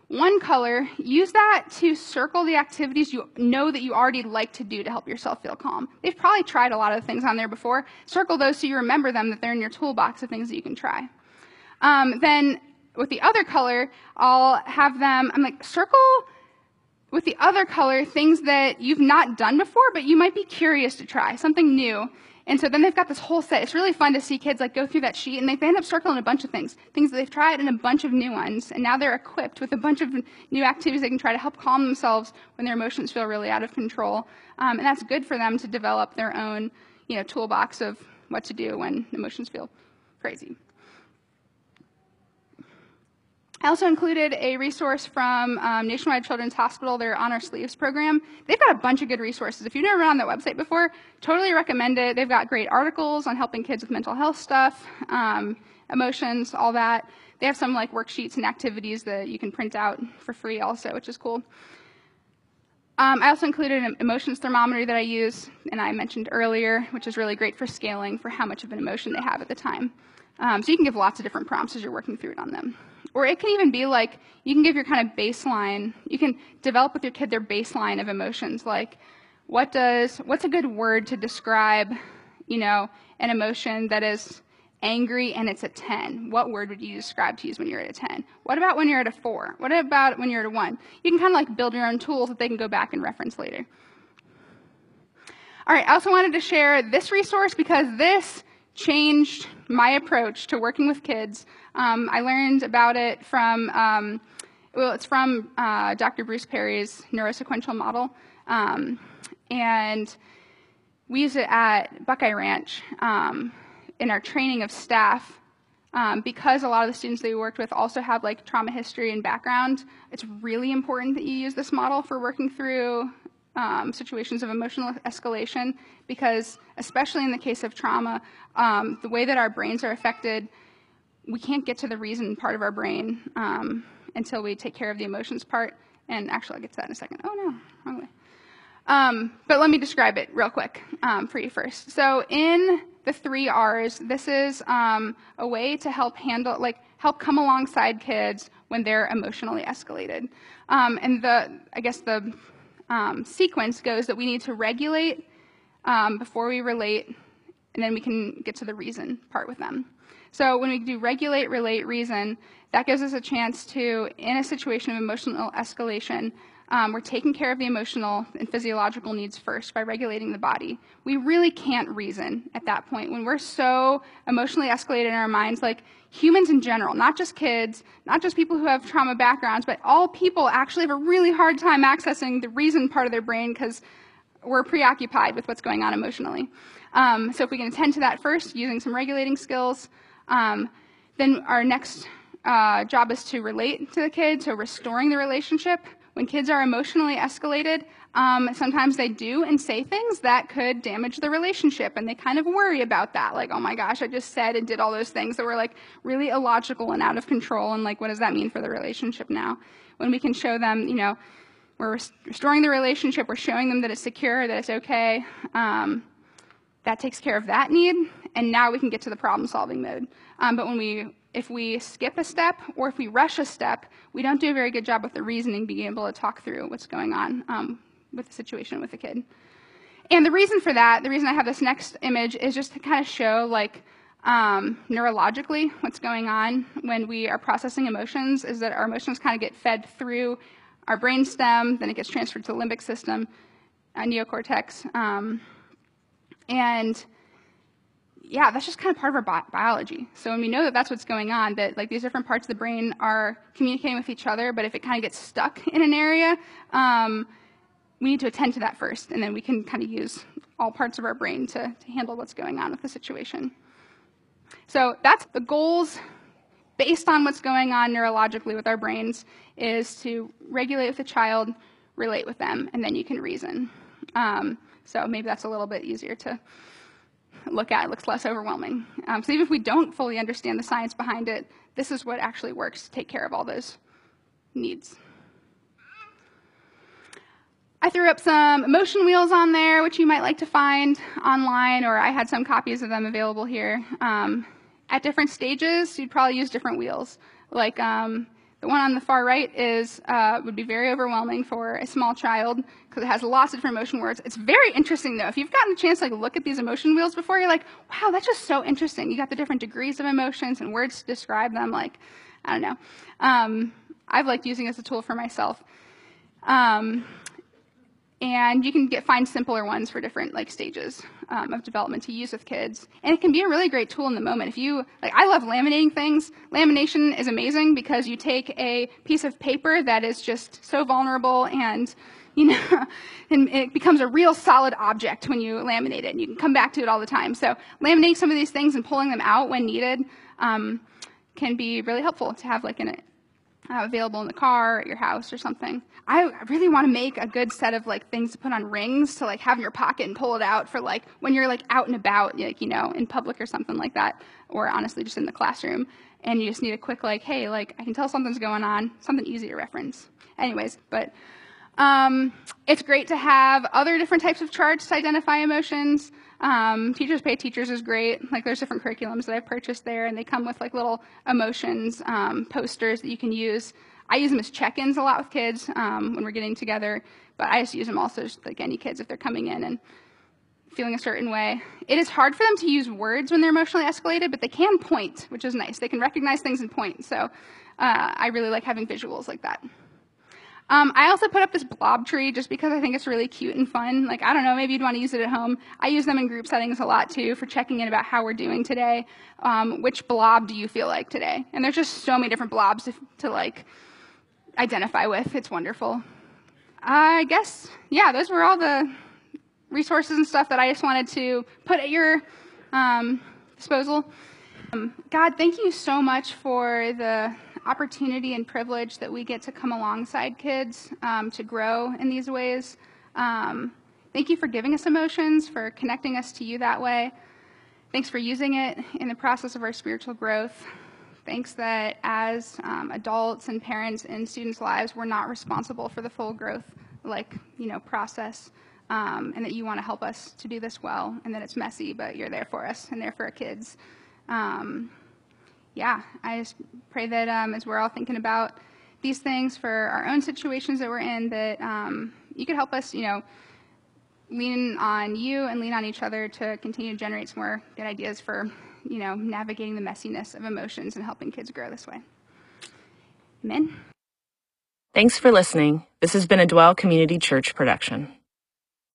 One color, use that to circle the activities you know that you already like to do to help yourself feel calm. They've probably tried a lot of things on there before. Circle those so you remember them, that they're in your toolbox of things that you can try. Then with the other color, I'll have them, I'm like, circle with the other color things that you've not done before, but you might be curious to try, something new. And so then they've got this whole set. It's really fun to see kids like go through that sheet, and they end up circling a bunch of things that they've tried and a bunch of new ones. And now they're equipped with a bunch of new activities they can try to help calm themselves when their emotions feel really out of control. And that's good for them to develop their own, toolbox of what to do when emotions feel crazy. I also included a resource from Nationwide Children's Hospital, their On Our Sleeves program. They've got a bunch of good resources. If you've never been on that website before, totally recommend it. They've got great articles on helping kids with mental health stuff, emotions, all that. They have some like worksheets and activities that you can print out for free also, which is cool. I also included an emotions thermometer that I use, and I mentioned earlier, which is really great for scaling for how much of an emotion they have at the time. So you can give lots of different prompts as you're working through it on them. Or it can even be like, you can give your kind of baseline, you can develop with your kid their baseline of emotions, like what's a good word to describe, an emotion that is angry and it's a 10? What word would you describe to use when you're at a 10? What about when you're at a 4? What about when you're at a 1? You can kind of like build your own tools that they can go back and reference later. All right, I also wanted to share this resource because this changed my approach to working with kids. I learned about it from, it's from Dr. Bruce Perry's neurosequential model. And we use it at Buckeye Ranch in our training of staff. Because a lot of the students that we worked with also have like trauma history and background, it's really important that you use this model for working through situations of emotional escalation, because especially in the case of trauma, the way that our brains are affected, we can't get to the reason part of our brain until we take care of the emotions part. And actually, I'll get to that in a second. Oh, no, wrong way. But let me describe it real quick for you first. So in the 3 R's, this is a way to help help come alongside kids when they're emotionally escalated. And the sequence goes that we need to regulate before we relate, and then we can get to the reason part with them. So when we do regulate, relate, reason, that gives us a chance to, in a situation of emotional escalation, we're taking care of the emotional and physiological needs first by regulating the body. We really can't reason at that point. When we're so emotionally escalated in our minds, like humans in general, not just kids, not just people who have trauma backgrounds, but all people actually have a really hard time accessing the reason part of their brain because we're preoccupied with what's going on emotionally. So if we can attend to that first using some regulating skills, then our next job is to relate to the kid, so restoring the relationship. When kids are emotionally escalated, sometimes they do and say things that could damage the relationship, and they kind of worry about that. Like, oh my gosh, I just said and did all those things that were like really illogical and out of control, and like, what does that mean for the relationship now? When we can show them, we're restoring the relationship, we're showing them that it's secure, that it's okay, that takes care of that need, and now we can get to the problem-solving mode. But if we skip a step or if we rush a step, we don't do a very good job with the reasoning, being able to talk through what's going on with the situation with the kid. And the reason for that, the reason I have this next image is just to kind of show neurologically what's going on when we are processing emotions, is that our emotions kind of get fed through our brainstem, then it gets transferred to the limbic system, neocortex, and yeah, that's just kind of part of our biology. So when we know that that's what's going on, that like these different parts of the brain are communicating with each other, but if it kind of gets stuck in an area, we need to attend to that first, and then we can kind of use all parts of our brain to handle what's going on with the situation. So that's the goals based on what's going on neurologically with our brains, is to regulate with the child, relate with them, and then you can reason. So maybe that's a little bit easier to look at. It looks less overwhelming. So even if we don't fully understand the science behind it, this is what actually works to take care of all those needs. I threw up some emotion wheels on there, which you might like to find online, or I had some copies of them available here. At different stages, you'd probably use different wheels. Like the The one on the far right is would be very overwhelming for a small child because it has lots of different emotion words. It's very interesting though. If you've gotten a chance to look at these emotion wheels before, you're like, wow, that's just so interesting. You got the different degrees of emotions and words to describe them. Like, I don't know. I've liked using it as a tool for myself. And you can find simpler ones for different stages of development to use with kids. And it can be a really great tool in the moment. If you, I love laminating things. Lamination is amazing because you take a piece of paper that is just so vulnerable and, and it becomes a real solid object when you laminate it. And you can come back to it all the time. So laminating some of these things and pulling them out when needed can be really helpful to have available in the car or at your house or something. I really want to make a good set of things to put on rings to have in your pocket and pull it out for when you're out and about, in public or something like that, or honestly just in the classroom, and you just need a quick hey, I can tell something's going on, something easy to reference. Anyways, but it's great to have other different types of charts to identify emotions. Teachers Pay Teachers is great. There's different curriculums that I've purchased there, and they come with little emotions posters that you can use. I use them as check-ins a lot with kids when we're getting together, but I just use them also just any kids if they're coming in and feeling a certain way. It is hard for them to use words when they're emotionally escalated, but they can point, which is nice. They can recognize things and point, so I really like having visuals like that. I also put up this blob tree just because I think it's really cute and fun. I don't know, maybe you'd want to use it at home. I use them in group settings a lot too for checking in about how we're doing today. Which blob do you feel like today? And there's just so many different blobs to identify with. It's wonderful. I guess, yeah, those were all the resources and stuff that I just wanted to put at your disposal. God, thank you so much for the opportunity and privilege that we get to come alongside kids to grow in these ways. Thank you for giving us emotions, for connecting us to you that way. Thanks for using it in the process of our spiritual growth. Thanks that as adults and parents in students' lives, we're not responsible for the full growth process, and that you want to help us to do this well, and that it's messy, but you're there for us and there for our kids. Yeah, I just pray that as we're all thinking about these things for our own situations that we're in, that you could help us, lean on you and lean on each other to continue to generate some more good ideas for, navigating the messiness of emotions and helping kids grow this way. Amen. Thanks for listening. This has been a Dwell Community Church production.